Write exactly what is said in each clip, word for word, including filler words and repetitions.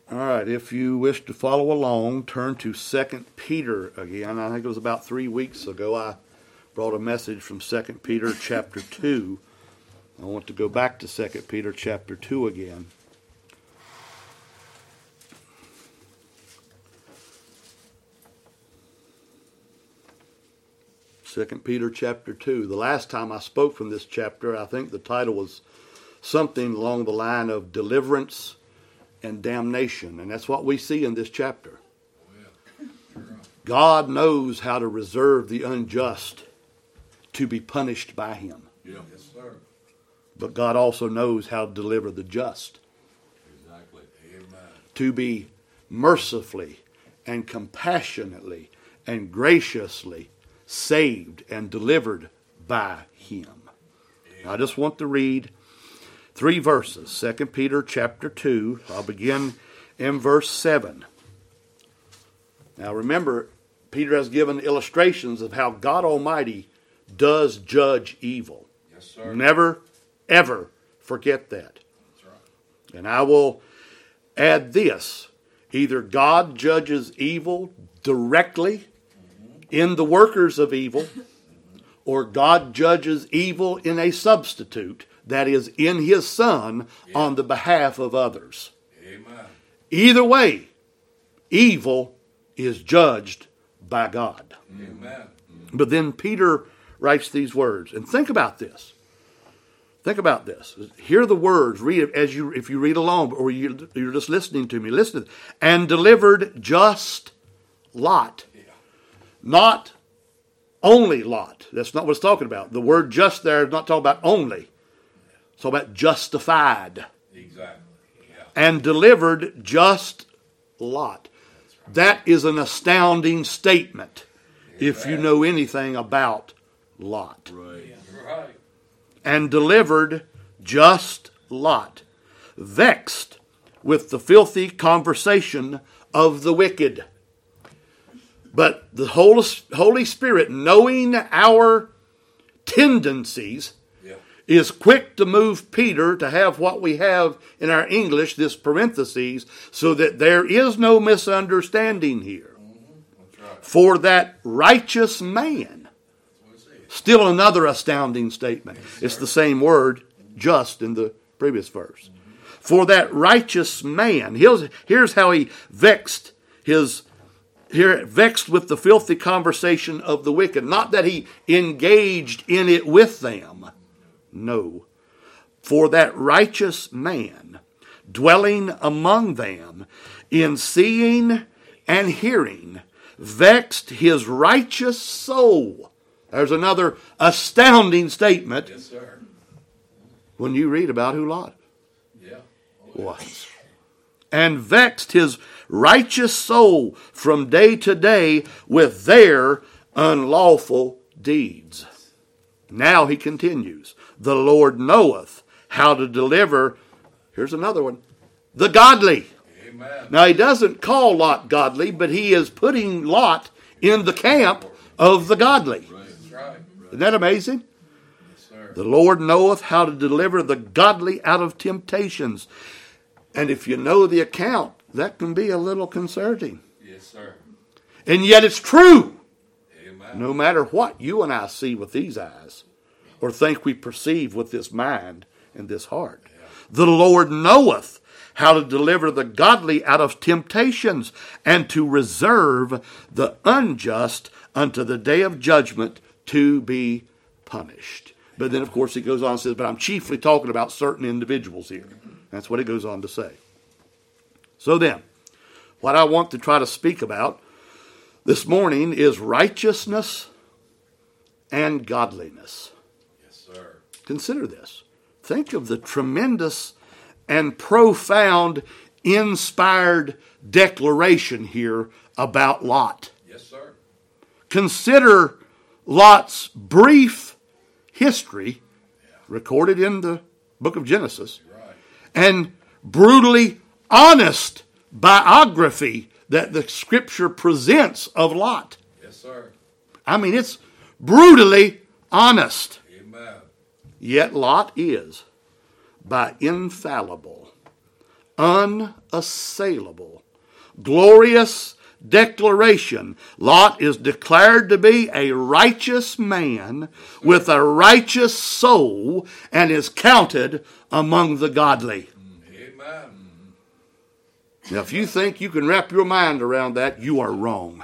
All right, if you wish to follow along, turn to Second Peter again. I think it was about three weeks ago I brought a message from Second Peter chapter two. I want to go back to Second Peter chapter two again. Second Peter chapter two. The last time I spoke from this chapter, I think the title was something along the line of deliverance and damnation. And that's what we see in this chapter. God knows how to reserve the unjust to be punished by him. Yeah. Yes, sir. But God also knows how to deliver the just. Exactly. Amen. To be mercifully and compassionately and graciously saved and delivered by him. I just want to read three verses. Second Peter chapter two. I'll begin in verse seven. Now remember, Peter has given illustrations of how God Almighty does judge evil. Yes, sir. Never, ever forget that. That's right. And I will add this. Either God judges evil directly in the workers of evil, or God judges evil in a substitute, that is, in his Son, yeah, on the behalf of others. Amen. Either way, evil is judged by God. Amen. But then Peter writes these words, and think about this. Think about this. Hear the words. Read it as you, if you read along, or you, you're just listening to me. Listen. And delivered just Lot. Yeah. Not only Lot. That's not what it's talking about. The word just there is not talking about only. It's talking about justified. Exactly. Yeah. And delivered just Lot. Right. That is an astounding statement. Amen. If you know anything about Lot. Right. Yeah. Right. And delivered just Lot, vexed with the filthy conversation of the wicked. But the Holy Spirit, knowing our tendencies, yeah, is quick to move Peter to have what we have in our English, this parentheses, so that there is no misunderstanding here. Mm-hmm. That's right. For that righteous man. Still another astounding statement. Yes, it's the same word, just, in the previous verse. Mm-hmm. For that righteous man, here's, here's how he vexed his, here vexed with the filthy conversation of the wicked. Not that he engaged in it with them. No. For that righteous man, dwelling among them, in seeing and hearing, vexed his righteous soul. There's another astounding statement. Yes, sir. When you read about who Lot yeah. was. And vexed his righteous soul from day to day with their unlawful deeds. Now he continues. The Lord knoweth how to deliver, here's another one, the godly. Amen. Now he doesn't call Lot godly, but he is putting Lot in the camp of the godly. Right. Right. Isn't that amazing? Yes, sir. The Lord knoweth how to deliver the godly out of temptations. And if you know the account, that can be a little concerning. Yes, sir. And yet it's true. Amen. No matter what you and I see with these eyes, or think we perceive with this mind and this heart. Yeah. The Lord knoweth how to deliver the godly out of temptations, and to reserve the unjust unto the day of judgment, to be punished. But then, of course, he goes on and says, but I'm chiefly talking about certain individuals here. That's what he goes on to say. So then, what I want to try to speak about this morning is righteousness and godliness. Yes, sir. Consider this. Think of the tremendous and profound, inspired declaration here about Lot. Yes, sir. Consider Lot's brief history, yeah, recorded in the book of Genesis, right, and brutally honest biography that the Scripture presents of Lot. Yes, sir. I mean, it's brutally honest. Amen. Yet Lot is, by infallible, unassailable, glorious declaration. Lot is declared to be a righteous man with a righteous soul and is counted among the godly. Amen. Now, if you think you can wrap your mind around that, you are wrong.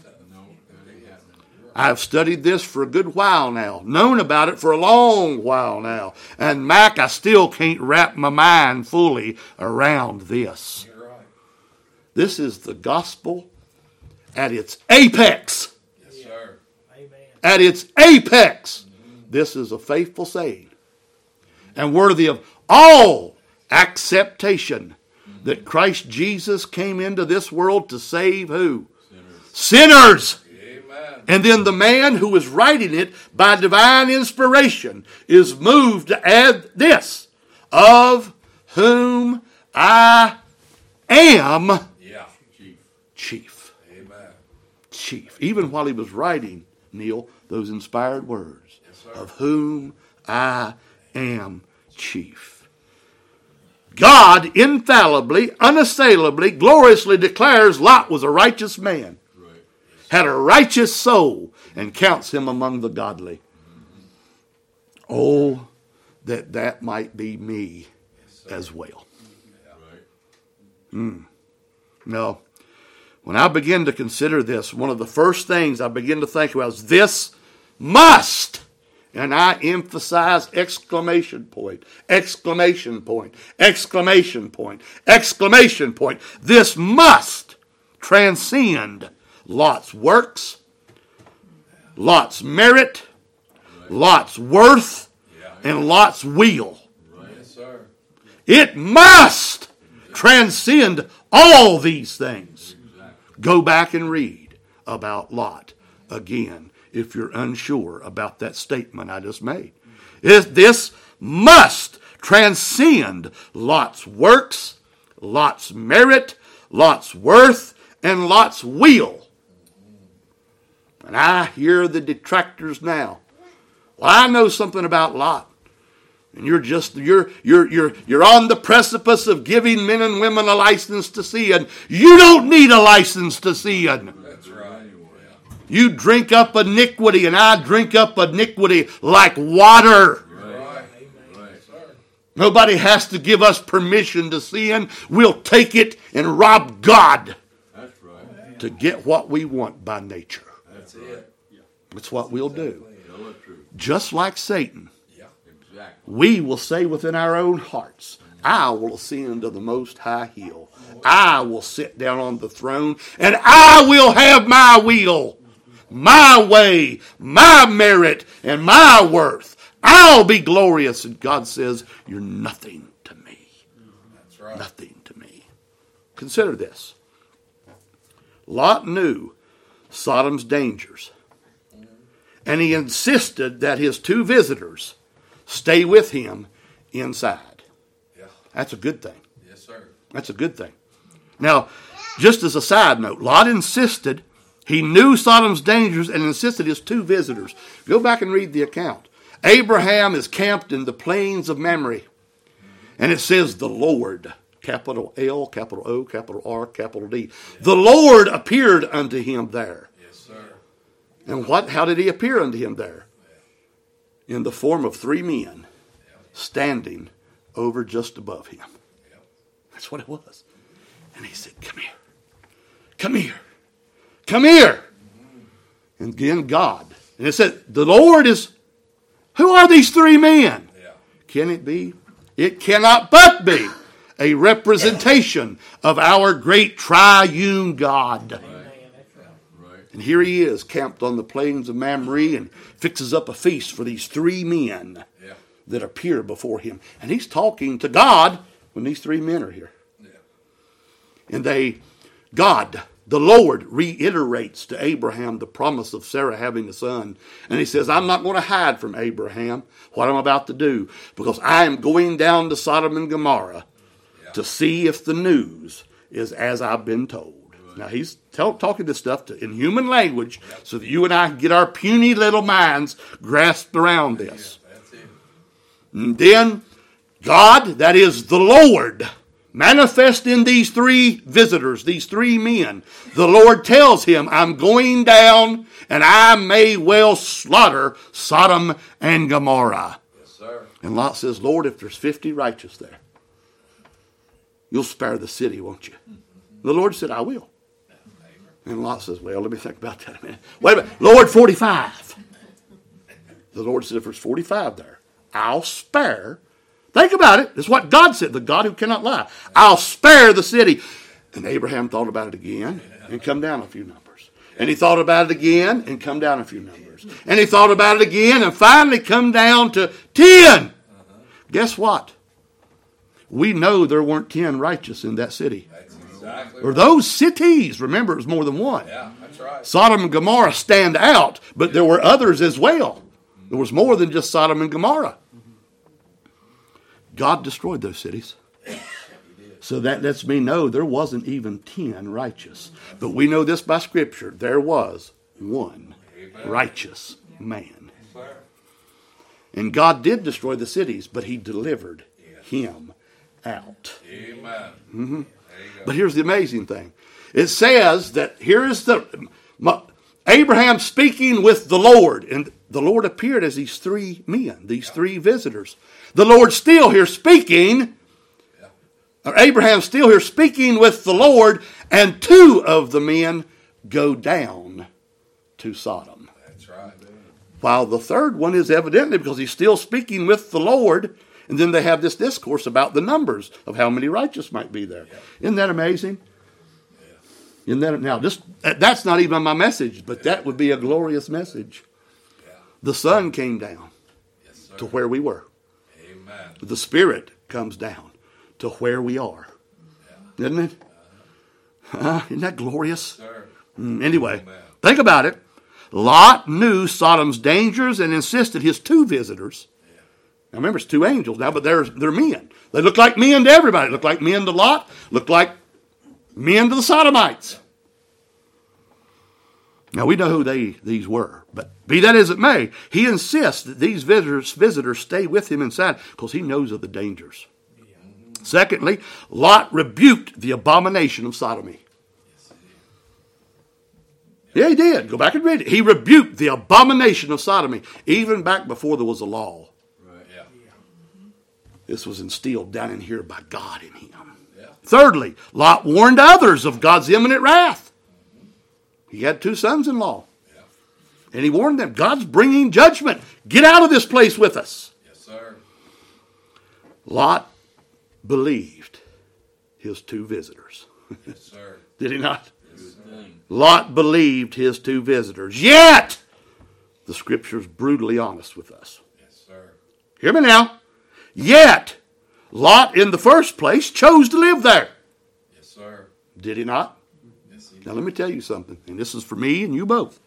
I've studied this for a good while now, known about it for a long while now. And Mac, I still can't wrap my mind fully around this. You're right. This is the gospel at its apex. Yes, sir. Amen. At its apex. This is a faithful saying and worthy of all acceptation that Christ Jesus came into this world to save who? Sinners. Sinners. Amen. And then the man who is writing it by divine inspiration is moved to add this, of whom I am Yeah. chief. Amen. Chief. Even while he was writing, Neil, those inspired words, Yes, sir. of whom I am chief. God infallibly, unassailably, gloriously declares Lot was a righteous man, Right. had a righteous soul, and counts him among the godly. Oh, that that might be me as well. Right. No. When I begin to consider this, one of the first things I begin to think about is this must, and I emphasize exclamation point, exclamation point, exclamation point, exclamation point. This must transcend Lot's works, Lot's merit, Lot's worth, Yeah. and Lot's will. Yes, sir. It must transcend all these things. Go back and read about Lot again if you're unsure about that statement I just made. It- This must transcend Lot's works, Lot's merit, Lot's worth, and Lot's will. And I hear the detractors now. Well, I know something about Lot. And you're just you're you're you're you're on the precipice of giving men and women a license to sin. You don't need a license to sin. That's right. Yeah. You drink up iniquity, and I drink up iniquity like water. Right. Right. Sir. Nobody has to give us permission to sin. We'll take it and rob God That's right. to get what we want by nature. That's it. That's what we'll do. Tell the truth. Just like Satan, Yeah. Exactly. we will say within our own hearts, I will ascend to the most high hill. I will sit down on the throne, and I will have my will, my way, my merit, and my worth. I'll be glorious. And God says, you're nothing to me. That's right. Nothing to me. Consider this. Lot knew Sodom's dangers, and he insisted that his two visitors stay with him inside. Yeah. That's a good thing. Yes, sir. That's a good thing. Now, just as a side note, Lot insisted, he knew Sodom's dangers and insisted his two visitors. Go back and read the account. Abraham is camped in the plains of Mamre. And it says the Lord, capital L, capital O, capital R, capital D. The Lord appeared unto him there. Yes, sir. And what? How did he appear unto him there? In the form of three men standing over just above him. That's what it was. And he said, come here. Come here. Come here. And then God. And it said, the Lord is, who are these three men? Yeah. Can it be? It cannot but be a representation of our great triune God. Amen. That's right. Right. And here he is, camped on the plains of Mamre, and fixes up a feast for these three men Yeah. that appear before him. And he's talking to God when these three men are here. Yeah. And they, God, the Lord, reiterates to Abraham the promise of Sarah having a son. And he says, I'm not going to hide from Abraham what I'm about to do, because I am going down to Sodom and Gomorrah Yeah. to see if the news is as I've been told. Now, he's tell, talking this stuff to, in human language so that you and I can get our puny little minds grasped around this. That's it. And then God, that is the Lord, manifest in these three visitors, these three men. The Lord tells him, I'm going down and I may well slaughter Sodom and Gomorrah. Yes, sir. And Lot says, Lord, if there's fifty righteous there, you'll spare the city, won't you? The Lord said, I will. And Lot says, well, let me think about that a minute. Wait a minute. Lord, forty-five. The Lord said, if there's forty-five there, I'll spare. Think about it. It's what God said, the God who cannot lie. I'll spare the city. And Abraham thought about it again and come down a few numbers. And he thought about it again and come down a few numbers. And he thought about it again and finally come down to ten. Uh-huh. Guess what? We know there weren't ten righteous in that city. That's exactly Or right. those cities. Remember, it was more than one. Yeah, that's right. Sodom and Gomorrah stand out, but there were others as well. There was more than just Sodom and Gomorrah. God destroyed those cities. So that lets me know there wasn't even ten righteous. But we know this by Scripture. There was one righteous man. And God did destroy the cities, but he delivered him out. Amen. Mm-hmm. But here's the amazing thing. It says that here is the Abraham speaking with the Lord. And the Lord appeared as these three men, these three visitors. The Lord still here speaking. Or Abraham still here speaking with the Lord. And two of the men go down to Sodom. That's right. While the third one is evidently because he's still speaking with the Lord. And then they have this discourse about the numbers of how many righteous might be there. Isn't that amazing? Isn't that, now, this, that's not even my message, but that would be a glorious message. The sun came down Yes, to where we were. Amen. The Spirit comes down to where we are. Isn't it? Uh, isn't that glorious? Sir. Mm, anyway, Amen. think about it. Lot knew Sodom's dangers and insisted his two visitors. Now remember, it's two angels now, but they're, they're men. They look like men to everybody. Look like men to Lot. Look like men to the Sodomites. Now we know who they these were. But be that as it may, he insists that these visitors, visitors stay with him inside because he knows of the dangers. Secondly, Lot rebuked the abomination of sodomy. Yeah, he did. Go back and read it. He rebuked the abomination of sodomy, even back before there was a law. Yeah. This was instilled down in here by God in him. Yeah. Thirdly, Lot warned others of God's imminent wrath. He had two sons-in-law. Yeah. And he warned them, God's bringing judgment. Get out of this place with us. Yes, sir. Lot believed his two visitors. Yes, sir. Did he not? Good thing. Lot believed his two visitors. Yet, the Scripture's brutally honest with us. Yes, sir. Hear me now. Yet, Lot in the first place chose to live there. Yes, sir. Did he not? Yes, he Now let me tell you something, and this is for me and you both.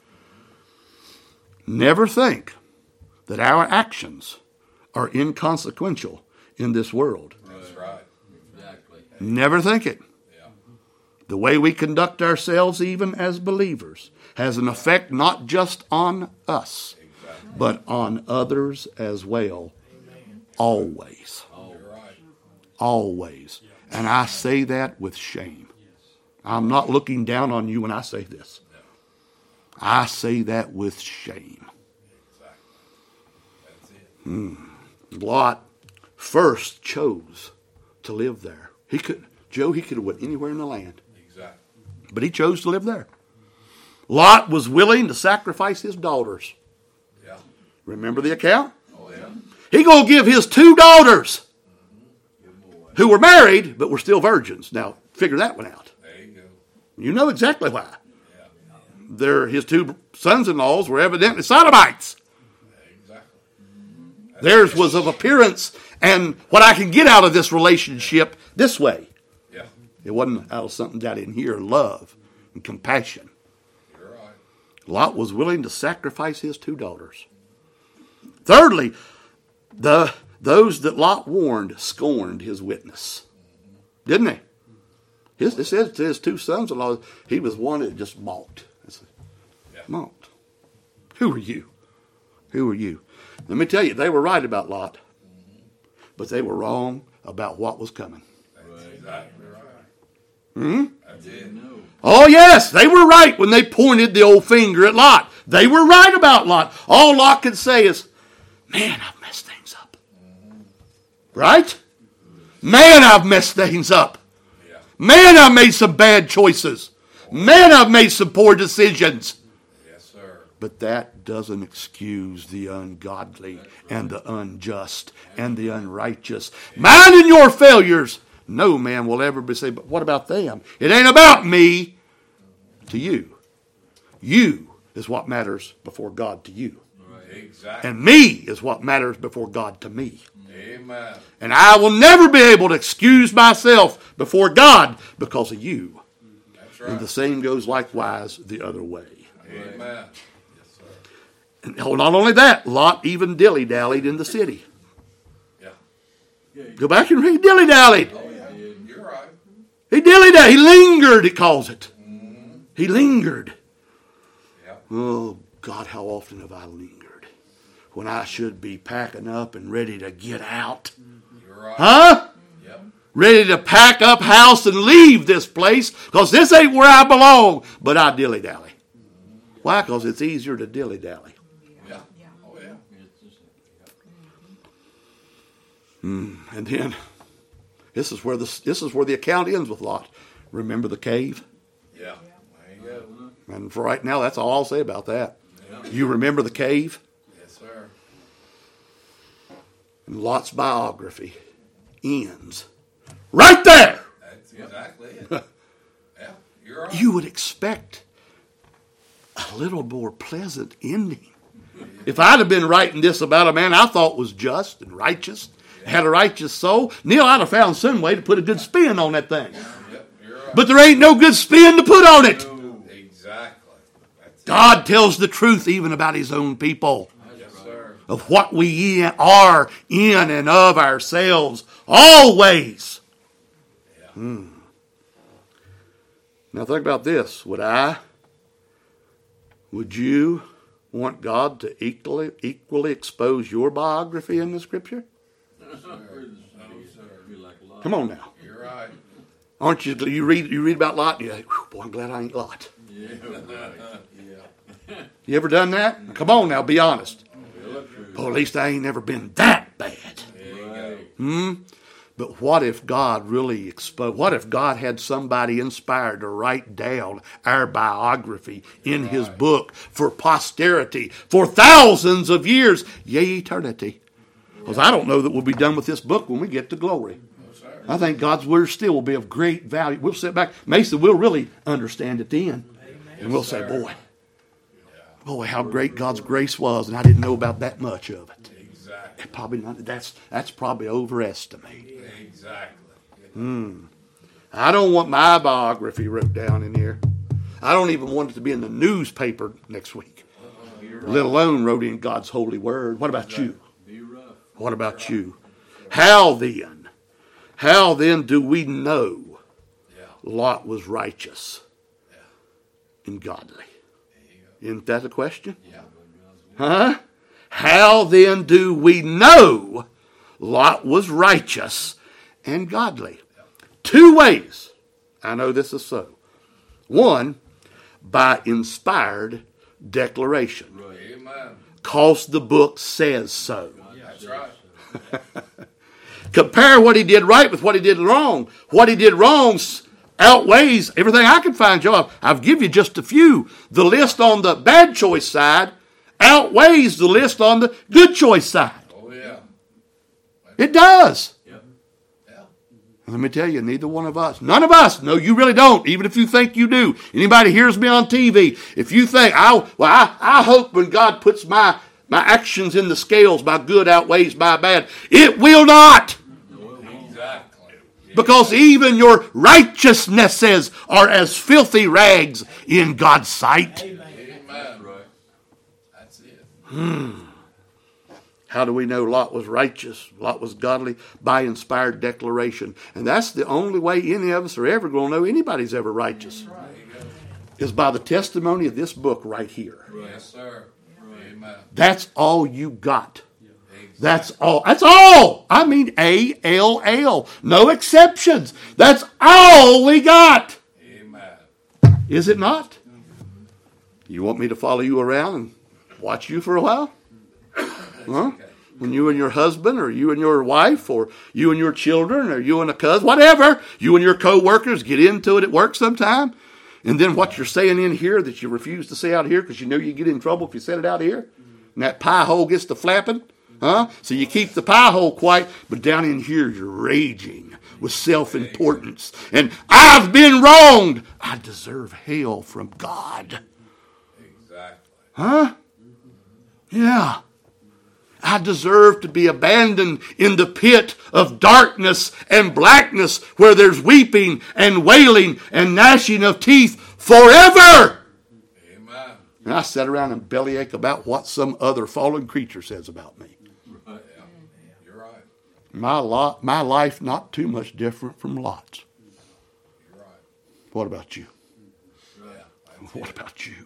Never think that our actions are inconsequential in this world. That's right. Exactly. Never think it. Yeah. The way we conduct ourselves, even as believers, has an effect not just on us, Exactly. but on others as well. Always. You're right. Always. And I say that with shame. I'm not looking down on you when I say this. I say that with shame. Exactly. That's it. Hmm. Lot first chose to live there. He could, Joe, he could have went anywhere in the land. Exactly. But he chose to live there. Lot was willing to sacrifice his daughters. Yeah. Remember the account? Oh, yeah. He gonna give his two daughters Good boy. who were married but were still virgins. Now, figure that one out. There you go. You know exactly why. Yeah. They're, his two sons-in-laws were evidently sodomites. Exactly. Theirs was of appearance and what I can get out of this relationship this way. Yeah. It wasn't out of something down in here, love and compassion. You're right. Lot was willing to sacrifice his two daughters. Thirdly, the those that Lot warned scorned his witness. Didn't they? His, it says to his two sons-in-law, he was one that just mocked. Yeah. Mocked. Who are you? Who are you? Let me tell you, they were right about Lot. But they were wrong about what was coming. That's it. Exactly right. Hmm? That's it. Oh, yes, they were right when they pointed the old finger at Lot. They were right about Lot. All Lot could say is, man, I've messed things up. Right? Man, I've messed things up. Yeah. Man, I've made some bad choices. Man, I've made some poor decisions. Yes, sir. But that doesn't excuse the ungodly and the unjust and the unrighteous. Mine and your failures, no man will ever be saying, but what about them? It ain't about me. To you. You is what matters before God to you. Exactly. And me is what matters before God to me. Amen. And I will never be able to excuse myself before God because of you. That's right. And the same goes likewise the other way. Amen. Yes, sir. And not only that, Lot even dilly-dallied in the city. Yeah. Go back and read dilly-dallied. Oh, yeah. You're right. He dilly-dallied. He lingered, it calls it. Mm-hmm. He lingered. Yeah. Oh, God, how often have I lingered when I should be packing up and ready to get out? You're right. Huh? Yep. Ready to pack up house and leave this place because this ain't where I belong. But I dilly-dally. Why? Because it's easier to dilly-dally. Yeah. Oh, yeah. Mm. And then, this is where the this is where the account ends with Lot. Remember the cave? Yeah. There you go. And for right now, that's all I'll say about that. Yeah. You remember the cave? Yes, sir. And Lot's biography ends right there. That's exactly it. Yeah. You're right. You would expect a little more pleasant ending. If I'd have been writing this about a man I thought was just and righteous, had a righteous soul, Neil, I'd have found some way to put a good spin on that thing. Yep. You're right. But there ain't no good spin to put on it. No, exactly. That's God tells the truth even about his own people. it. Yes, sir. Of what we are in and of ourselves always. Yeah. Hmm. Now think about this. Would I, would you want God to equally equally expose your biography in the Scripture? No, sir. No, sir. Come on now. You're right. Aren't you, you read you read about Lot and you think, boy, I'm glad I ain't Lot. Yeah. Yeah. You ever done that? Come on now, be honest. Well, at least I ain't never been that bad. There you go. Hmm? But what if God really exposed, what if God had somebody inspired to write down our biography in his book for posterity, for thousands of years, yea, eternity? Because I don't know that we'll be done with this book when we get to glory. No, sir. I think God's word still will be of great value. We'll sit back, Mason, we'll really understand it then. And we'll say, Yes, sir. boy, boy, how great God's grace was, and I didn't know about that much of it. Exactly. Probably not, that's, that's probably overestimated. Exactly. I don't want my biography wrote down in here. I don't even want it to be in the newspaper next week, let alone wrote in God's holy word. What about you? What about you? How then? How then do we know Yeah. Lot was righteous and godly? Isn't that a question? Yeah. Huh? How then do we know Lot was righteous and godly? Two ways I know this is so. One, by inspired declaration. Amen. Because the book says so. That's right. Compare what he did right with what he did wrong. What he did wrong outweighs everything I can find, Joe. I've, I've given you just a few. The list on the bad choice side outweighs the list on the good choice side. Oh, yeah. It does. Yeah. Let me tell you, neither one of us, none of us, no, you really don't, even if you think you do. Anybody hears me on T V, if you think, I, well, I, I hope when God puts my, my actions in the scales, my good outweighs my bad. It will not. Exactly. Because even your righteousnesses are as filthy rags in God's sight. Amen. Right. That's it. How do we know Lot was righteous, Lot was godly? By inspired declaration. And that's the only way any of us are ever going to know anybody's ever righteous. Right. Is by the testimony of this book right here. Yes, sir. Amen. That's all you got. Exactly. That's all. That's all. I mean A L L. No exceptions. That's all we got. Amen. Is it not? You want me to follow you around and watch you for a while? Huh? When you and your husband, or you and your wife, or you and your children, or you and a cousin, whatever, you and your co-workers get into it at work sometime, and then what you're saying in here that you refuse to say out here because you know you get in trouble if you said it out here, and that pie hole gets to flapping, huh? So you keep the pie hole quiet, but down in here you're raging with self-importance. And I've been wronged. I deserve hell from God. Exactly. Huh? Yeah. I deserve to be abandoned in the pit of darkness and blackness where there's weeping and wailing and gnashing of teeth forever. Amen. And I sat around and bellyache about what some other fallen creature says about me. Right. Yeah. You're right. My lot, my life not too much different from Lot's. You're right. What about you? Yeah. That's What it. about you?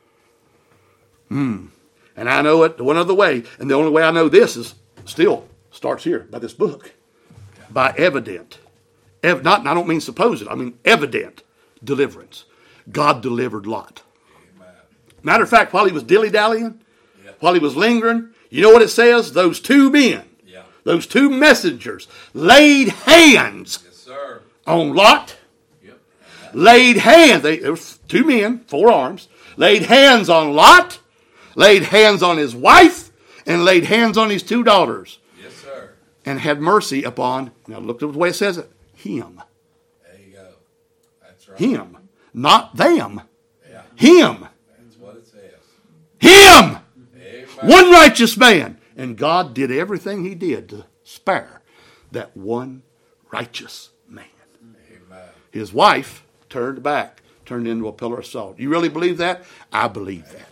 Hmm. And I know it one other way, and the only way I know this is still starts here by this book, by evident, Ev- not. And I don't mean supposed. I mean evident deliverance. God delivered Lot. Amen. Matter of fact, while he was dilly dallying, Yeah. while he was lingering, you know what it says? Those two men, Yeah. those two messengers, laid hands Yes, sir. on Lot. Yep. Laid hands. They, there was two men, four arms. Laid hands on Lot. Laid hands on his wife, and laid hands on his two daughters, Yes, sir. and had mercy upon, now look at the way it says it, him. There you go. That's right. Him. Not them. Yeah. Him. That's what it says. Him. Amen. One righteous man. And God did everything he did to spare that one righteous man. Amen. His wife turned back, turned into a pillar of salt. You really believe that? I believe that.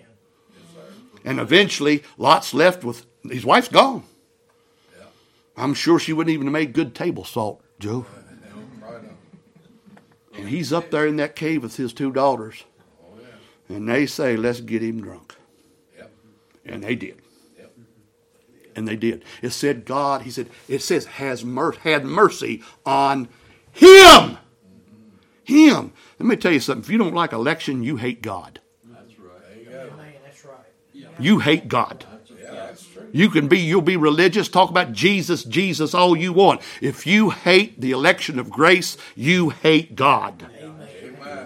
And eventually, Lot's left with, his wife's gone. Yeah. I'm sure she wouldn't even have made good table salt, Joe. No, right on. And he's up there in that cave with his two daughters. Oh, yeah. And they say, let's get him drunk. Yep. And they did. Yep. And they did. It said God, he said, it says, has mer- had mercy on him. Him. Let me tell you something. If you don't like election, you hate God. That's right. There you go. Man, that's right. You hate God. Yeah, that's true. You can be, you'll be religious, talk about Jesus, Jesus, all you want. If you hate the election of grace, you hate God. Amen.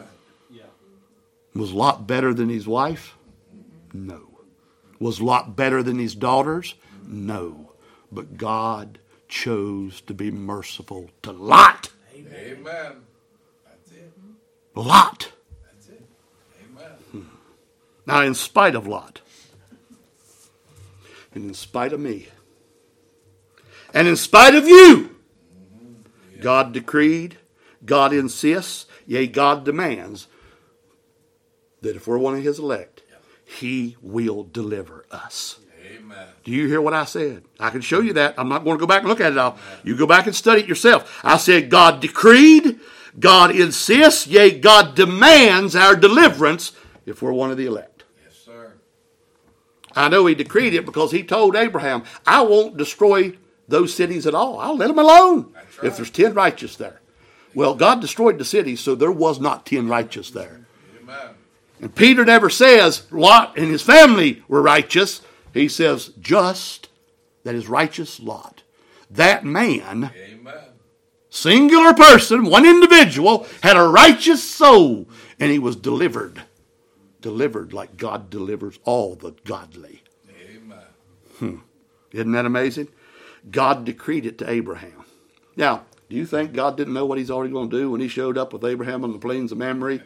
Was Lot better than his wife? No. Was Lot better than his daughters? No. But God chose to be merciful to Lot. Amen. That's it. Lot. That's it. Amen. Now, in spite of Lot, and in spite of me, and in spite of you, God decreed, God insists, yea, God demands that if we're one of his elect, he will deliver us. Amen. Do you hear what I said? I can show you that. I'm not going to go back and look at it all. You go back and study it yourself. I said God decreed, God insists, yea, God demands our deliverance if we're one of the elect. Yes, sir. I know he decreed it because he told Abraham, I won't destroy those cities at all. I'll let them alone That's right. if there's ten righteous there. Well, God destroyed the cities, so there was not ten righteous there. Amen. And Peter never says Lot and his family were righteous. He says just, that is righteous Lot. That man, Amen. singular person, one individual, had a righteous soul, and he was delivered. Delivered like God delivers all the godly. Amen. Isn't that amazing? God decreed it to Abraham. Now, do you think God didn't know what he's already going to do when he showed up with Abraham on the plains of Mamre?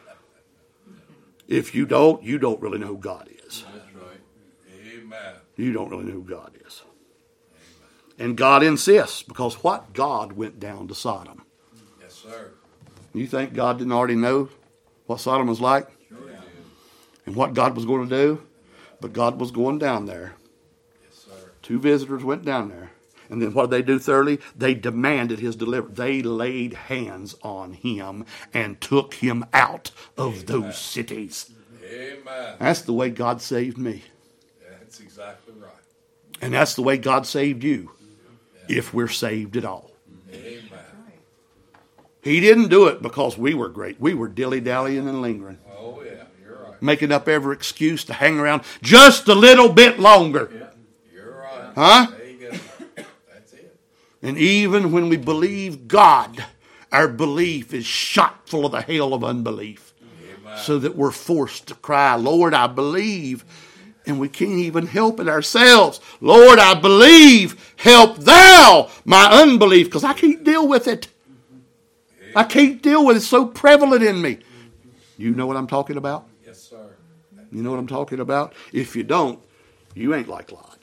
If you don't, you don't really know who God is. That's right. Amen. You don't really know who God is. And God insists, because what? God went down to Sodom. Yes, sir. You think God didn't already know what Sodom was like? Sure did. And what God was going to do? But God was going down there. Yes, sir. Two visitors went down there. And then what did they do thirdly? They demanded his deliverance. They laid hands on him and took him out of those cities. Amen. That's the way God saved me. That's exactly right. And that's the way God saved you, if we're saved at all. Amen. He didn't do it because we were great. We were dilly-dallying and lingering, Oh, yeah, you're right. making up every excuse to hang around just a little bit longer. Yeah, you're right. Huh? There you go. That's it. And even when we believe God, our belief is shot full of the hail of unbelief. Amen. So that we're forced to cry, Lord, I believe. And we can't even help it ourselves. Lord, I believe. Help thou my unbelief. Because I can't deal with it. I can't deal with it. It's so prevalent in me. You know what I'm talking about? Yes, sir. You know what I'm talking about? If you don't, you ain't like Lot.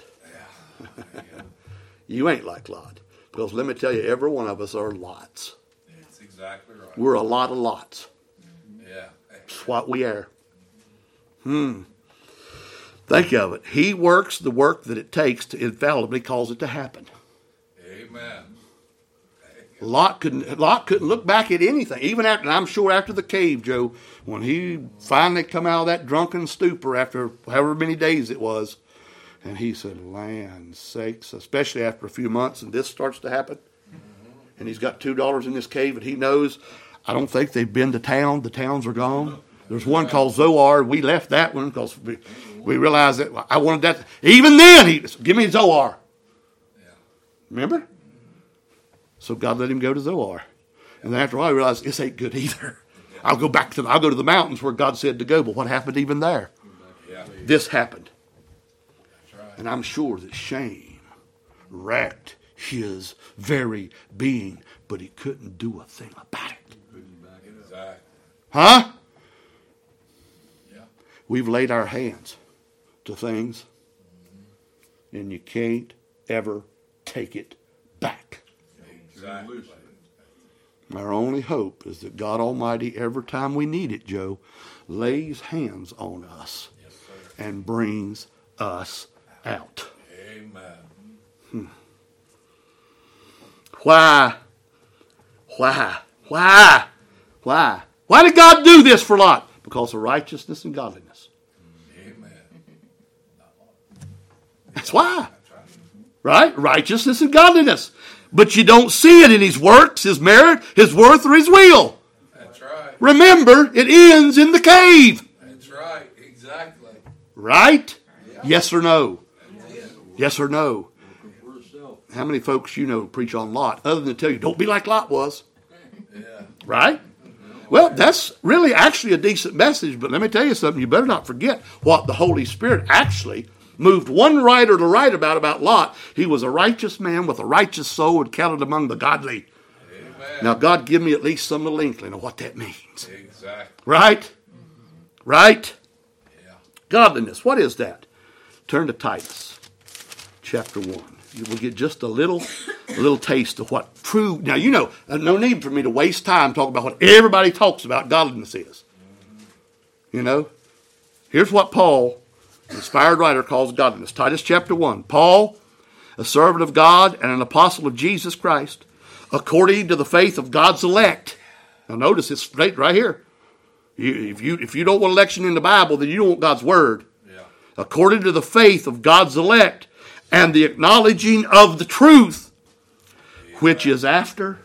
You ain't like Lot. Because let me tell you, every one of us are lots. That's exactly right. We're a lot of lots. Yeah. That's what we are. Hmm. Think of it. He works the work that it takes to infallibly cause it to happen. Amen. Lot couldn't, Lot couldn't look back at anything. Even after, and I'm sure after the cave, Joe, when he finally come out of that drunken stupor after however many days it was, and he said, land sakes, especially after a few months, and this starts to happen, and he's got two daughters in this cave, and he knows, I don't think they've been to town. The towns are gone. There's one called Zoar. We left that one because we, we realized that I wanted that. Even then, he give me Zoar. Yeah. Remember? So God let him go to Zoar. And then after a while, he realized this ain't good either. I'll go back to the, I'll go to the mountains where God said to go. But what happened even there? Yeah. This happened. That's right. And I'm sure that shame racked his very being, but he couldn't do a thing about it. Exactly. Huh? Yeah. We've laid our hands to things, and you can't ever take it back. Exactly. Our only hope is that God Almighty, every time we need it, Joe, lays hands on us Yes, sir. and brings us out. Amen. Why? Why? Why? Why? Why did God do this for Lot? Because of righteousness and godliness. Amen. That's why. Right? Righteousness and godliness. But you don't see it in his works, his merit, his worth, or his will. That's right. Remember, it ends in the cave. That's right. Exactly. Right? Yeah. Yes or no? That's it. Yes or no? How many folks you know preach on Lot other than tell you, don't be like Lot was? Yeah. Right? Well, that's really actually a decent message, but let me tell you something. You better not forget what the Holy Spirit actually moved one writer to write about, about Lot. He was a righteous man with a righteous soul and counted among the godly. Amen. Now, God give me at least some little inkling of what that means. Exactly. Right? Right? Yeah. Godliness. What is that? Turn to Titus chapter one. You will get just a little, a little taste of what true. Now, you know, no need for me to waste time talking about what everybody talks about godliness is. You know? Here's what Paul, inspired writer, calls godliness. Titus chapter one. Paul, a servant of God and an apostle of Jesus Christ, according to the faith of God's elect. Now notice it's straight right here. You, if, you, if you don't want election in the Bible, then you don't want God's word. Yeah. According to the faith of God's elect and the acknowledging of the truth, which is after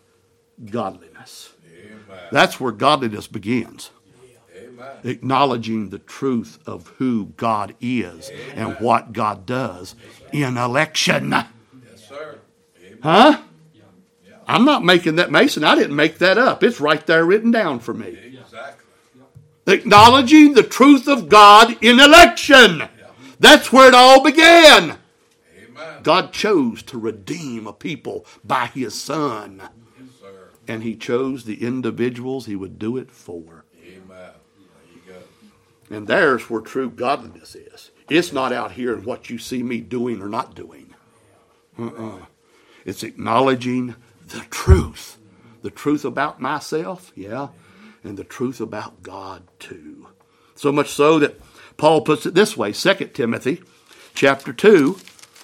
godliness. Amen. That's where godliness begins. Amen. Acknowledging the truth of who God is and what God does in election. Yes, sir. Amen. Huh? I'm not making that, Mason. I didn't make that up. It's right there written down for me. Exactly. Acknowledging the truth of God in election. That's where it all began. Amen. God chose to redeem a people by his Son. Yes, sir. And he chose the individuals he would do it for. Amen. There you go. And there's where true godliness is. It's not out here in what you see me doing or not doing. Uh-uh. It's acknowledging the truth. The truth about myself, yeah, and the truth about God too. So much so that Paul puts it this way, Second Timothy chapter two,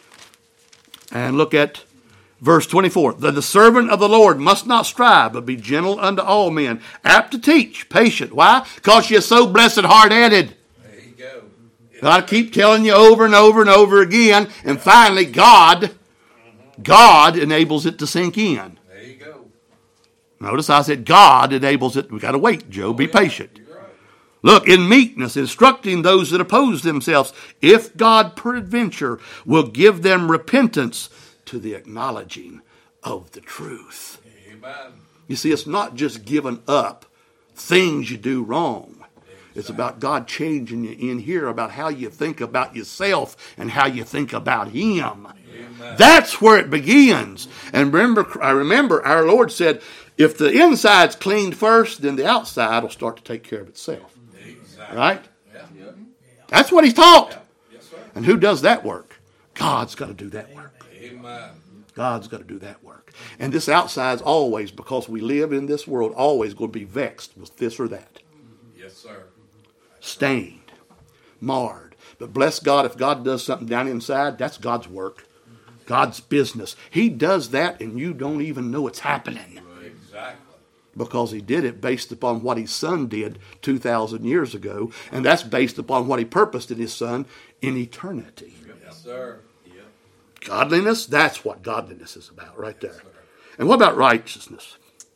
and look at verse twenty-four. That the servant of the Lord must not strive, but be gentle unto all men, apt to teach, patient. Why? Because you're so blessed hard-headed. There you go. God keep telling you over and over and over again, and finally God, God enables it to sink in. There you go. Notice I said God enables it. We've got to wait, Joe. Be Oh, yeah, patient. you're right. Look, in meekness, instructing those that oppose themselves, if God peradventure will give them repentance to the acknowledging of the truth. Amen. You see, it's not just giving up things you do wrong. It's about God changing you in here about how you think about yourself and how you think about Him. Amen. That's where it begins. And remember, I remember our Lord said, if the inside's cleaned first, then the outside will start to take care of itself. Exactly. Right? Yeah. Yeah. That's what He's taught. Yeah. Yes, sir. And who does that work? God's got to do that work. Amen. God's got to do that work. And this outside's always, because we live in this world, always going to be vexed with this or that. Yes, sir. Stained, marred. But bless God, if God does something down inside, that's God's work. God's business. He does that and you don't even know it's happening. Exactly. Because He did it based upon what His Son did two thousand years ago. And that's based upon what He purposed in His Son in eternity. Yes, sir. Yep. Godliness, that's what godliness is about right there. And what about righteousness?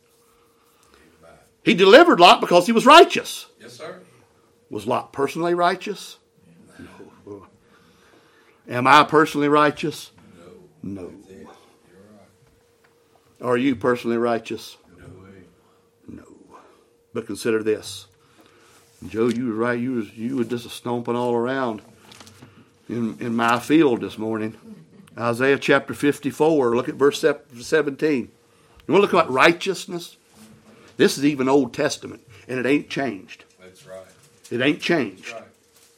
He delivered Lot because he was righteous. Yes, sir. Was Lot personally righteous? No. Am I personally righteous? No. No. You're right. Are you personally righteous? No way. No. But consider this. Joe, you were right. You was, you were just stomping all around in, in my field this morning. Isaiah chapter fifty-four. Look at verse seventeen. You want to look at righteousness? This is even Old Testament, and it ain't changed. That's right. It ain't changed. That's right.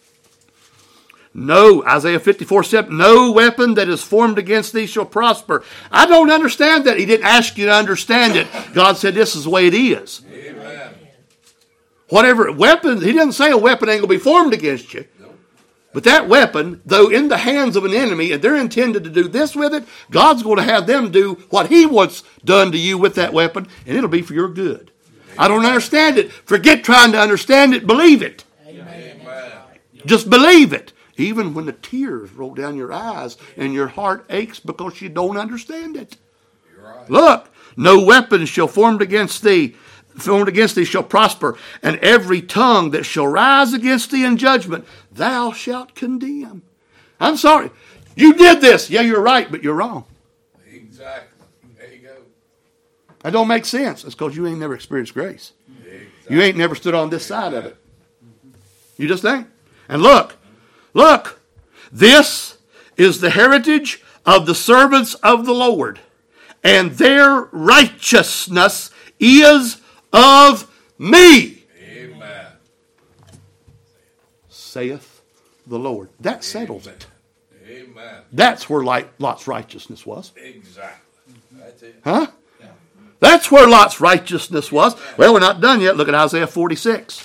No, Isaiah fifty-four, seven, no weapon that is formed against thee shall prosper. I don't understand that. He didn't ask you to understand it. God said this is the way it is. Amen. Whatever weapon, He didn't say a weapon ain't going to be formed against you. Nope. But that weapon, though in the hands of an enemy, and they're intended to do this with it, God's going to have them do what He wants done to you with that weapon, and it'll be for your good. I don't understand it. Forget trying to understand it. Believe it. Amen. Just believe it. Even when the tears roll down your eyes and your heart aches because you don't understand it. You're right. Look, no weapon shall formed against thee, formed against thee shall prosper, and every tongue that shall rise against thee in judgment, thou shalt condemn. I'm sorry. You did this. Yeah, you're right, but you're wrong. Exactly. There you go. That don't make sense. It's because you ain't never experienced grace. Exactly. You ain't never stood on this side of it. You just ain't. And look, look, this is the heritage of the servants of the Lord, and their righteousness is of me, Amen. saith the Lord. That settles it. Amen. That's where Lot's righteousness was. Exactly. That's it. Huh? That's where Lot's righteousness was. Well, we're not done yet. Look at Isaiah forty-six.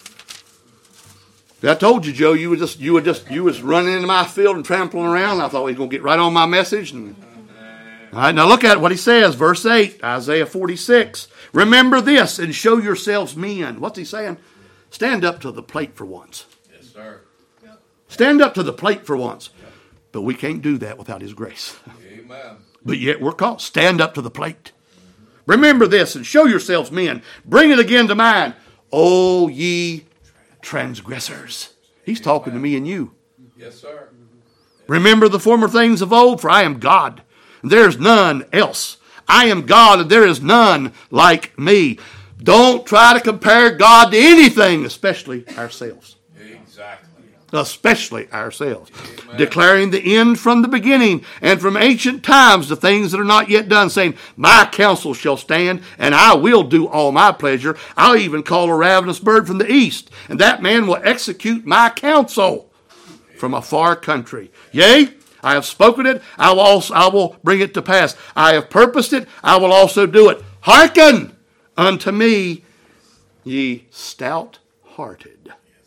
I told you, Joe, you were just you were just you was running into my field and trampling around. I thought he was going to get right on my message. And, all right, now look at what he says, verse eight, Isaiah forty-six. Remember this and show yourselves men. What's he saying? Stand up to the plate for once. Yes, sir. Stand up to the plate for once. But we can't do that without His grace. Amen. But yet we're called. Stand up to the plate. Remember this and show yourselves men. Bring it again to mind. O ye transgressors. He's talking to me and you. Yes, sir. Remember the former things of old, for I am God, and there is none else. I am God, and there is none like me. Don't try to compare God to anything, especially ourselves. Exactly. Especially ourselves. Amen. Declaring the end from the beginning, and from ancient times the things that are not yet done, saying, my counsel shall stand, and I will do all my pleasure. I'll even call a ravenous bird from the east, and that man will execute my counsel from a far country. Yea, I have spoken it, I will, also, I will bring it to pass. I have purposed it, I will also do it. Hearken unto me, ye stout-hearted,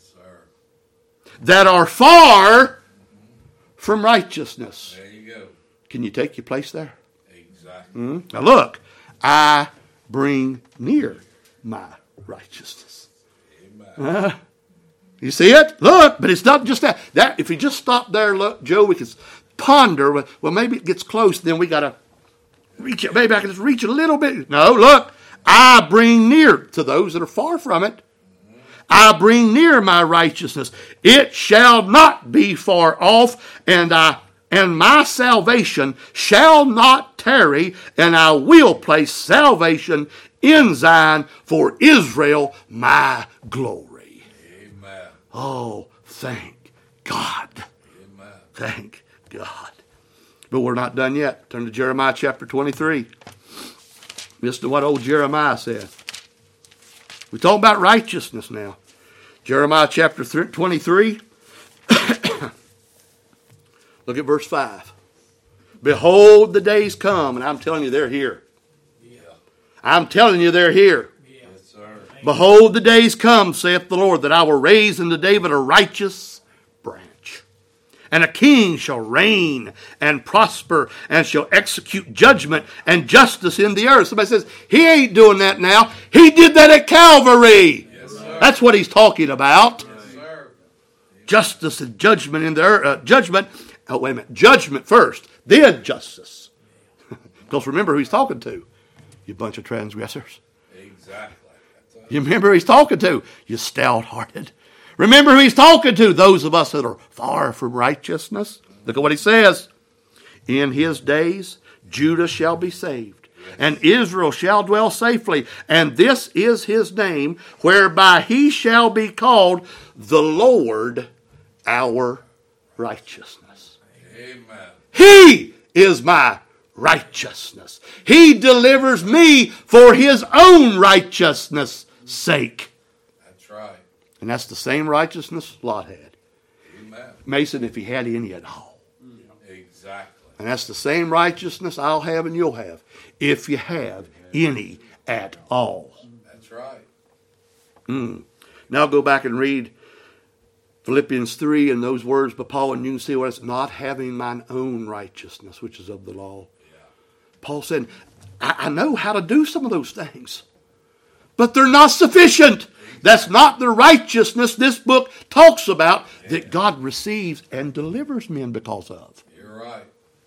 that are far from righteousness. There you go. Can you take your place there? Exactly. Mm-hmm. Now look, I bring near my righteousness. Amen. Uh, You see it? Look, but it's not just that. That if you just stop there, look, Joe, we can ponder. Well, maybe it gets close. Then we got to reach it. Maybe I can just reach a little bit. No, look. I bring near to those that are far from it. I bring near my righteousness. It shall not be far off, and I and my salvation shall not tarry, and I will place salvation in Zion for Israel, my glory. Amen. Oh, thank God. Amen. Thank God. But we're not done yet. Turn to Jeremiah chapter twenty-three. Listen to what old Jeremiah said. We're talking about righteousness now. Jeremiah chapter twenty-three. Look at verse five. Behold, the days come, and I'm telling you they're here. Yeah. I'm telling you they're here. Yes, sir. Behold, the days come, saith the Lord, that I will raise unto David a righteous branch. And a king shall reign and prosper and shall execute judgment and justice in the earth. Somebody says, he ain't doing that now. He did that at Calvary. Yes, sir. That's what he's talking about. Yes, sir. Justice and judgment in the earth. Uh, judgment. Oh, wait a minute. Judgment first, then justice. Because remember who he's talking to. You bunch of transgressors. Exactly. That's it. You remember who he's talking to. You stout-hearted. Remember who he's talking to. Those of us that are far from righteousness. Look at what he says. In his days, Judah shall be saved, and Israel shall dwell safely. And this is his name, whereby he shall be called the Lord our righteousness. Amen. He is my righteousness. He delivers me for his own righteousness' sake. That's right. And that's the same righteousness Lot had. Amen. Mason, if he had any at all. Exactly. And that's the same righteousness I'll have and you'll have, if you have any at all. That's right. Mm. Now go back and read Philippians three and those words by Paul, and you can see what it's not having mine own righteousness, which is of the law. Yeah. Paul said, I, I know how to do some of those things, but they're not sufficient. That's not the righteousness this book talks about that God receives and delivers men because of. You're right.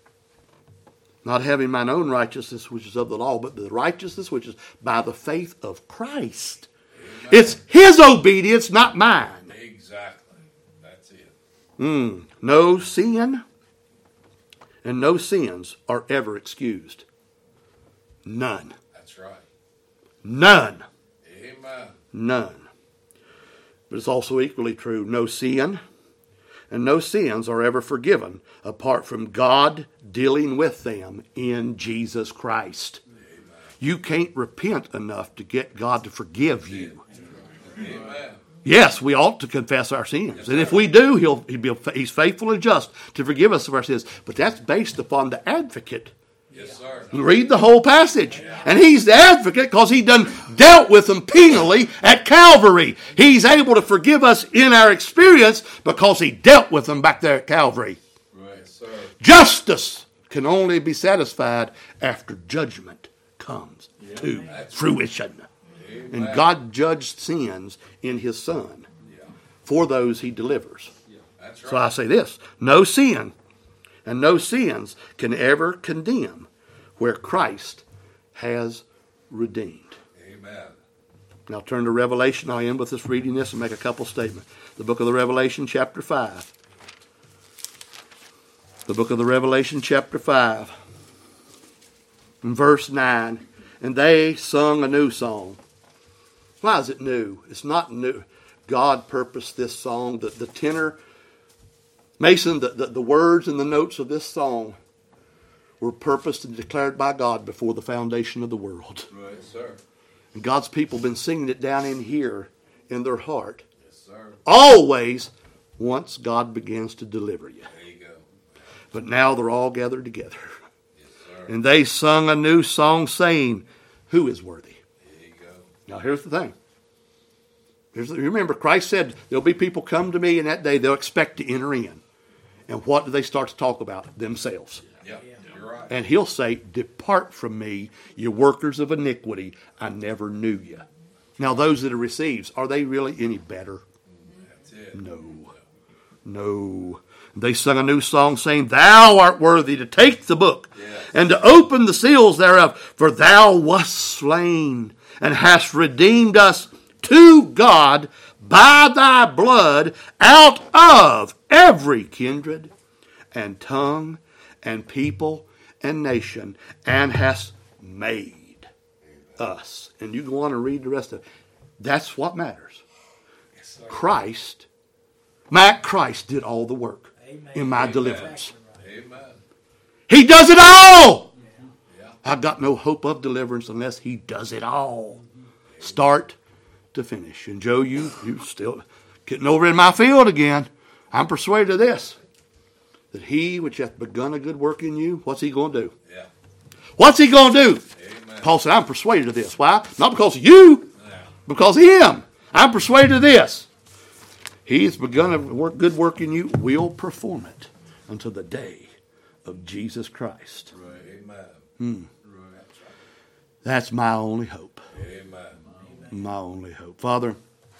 Not having mine own righteousness, which is of the law, but the righteousness which is by the faith of Christ. Amen. It's his obedience, not mine. Exactly. That's it. Mm. No sin and no sins are ever excused. None. That's right. None. Amen. None. But it's also equally true. No sin and no sins are ever forgiven apart from God dealing with them in Jesus Christ. Amen. You can't repent enough to get God to forgive you. Amen. Yes, we ought to confess our sins. And if we do, he'll, he'll be, he's faithful and just to forgive us of our sins. But that's based upon the advocate. Yes, sir. Read the whole passage. And he's the advocate because he done dealt with them penally at Calvary. He's able to forgive us in our experience because he dealt with them back there at Calvary. Right, sir. Justice can only be satisfied after judgment comes to fruition. Amen. And God judged sins in his Son Yeah. for those he delivers. That's right. So I say this, no sin and no sins can ever condemn where Christ has redeemed. Amen. Now turn to Revelation. I'll end with this, reading this and make a couple statements. The book of the Revelation, chapter five. The book of the Revelation, chapter five. And verse nine. And they sung a new song. Why is it new? It's not new. God purposed this song. The, the tenor, Mason, the, the, the words and the notes of this song were purposed and declared by God before the foundation of the world. Right, sir. And God's people have been singing it down in here in their heart. Yes, sir. Always once God begins to deliver you. There you go. But now they're all gathered together. Yes, sir. And they sung a new song saying, who is worthy? There you go. Now here's the thing. Here's the, remember, Christ said, there'll be people come to me in that day, they'll expect to enter in. And what do they start to talk about? Themselves. Yeah, you're right. And he'll say, depart from me, you workers of iniquity. I never knew you. Now those that he receives, are they really any better? That's it. No. No. They sung a new song saying, Thou art worthy to take the book Yes. and to open the seals thereof, for thou wast slain and hast redeemed us to God by thy blood out of every kindred and tongue and people and nation, and hast made us. And you go on and read the rest of it. That's what matters. Yes, sir. Christ, Matt Christ did all the work Amen. in my Amen. deliverance. Amen. He does it all. Yeah. I've got no hope of deliverance unless he does it all. Start to finish. And Joe, you you still getting over in my field again. I'm persuaded of this, that he which hath begun a good work in you, what's he going to do? Yeah. What's he going to do? Amen. Paul said, I'm persuaded of this. Why? Not because of you, Yeah. because of him. I'm persuaded of this. He's begun a work, good work in you, will perform it until the day of Jesus Christ. Right. Amen. Hmm. Right. That's my only hope. Amen. My only hope. Father,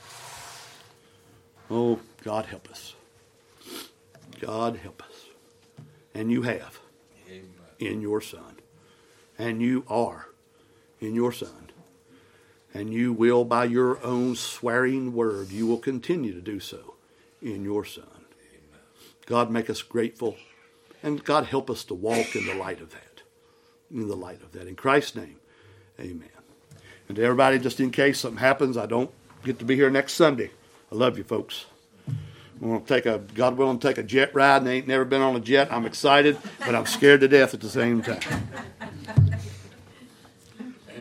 oh, God help us. God help us. And you have Amen. in your Son. And you are in your Son. And you will, by your own swearing word, you will continue to do so in your Son. Amen. God, make us grateful. And God, help us to walk in the light of that. In the light of that. In Christ's name, amen. And to everybody, just in case something happens, I don't get to be here next Sunday. I love you, folks. I'm going to take a, God willing, take a jet ride, and I ain't never been on a jet. I'm excited, but I'm scared to death at the same time.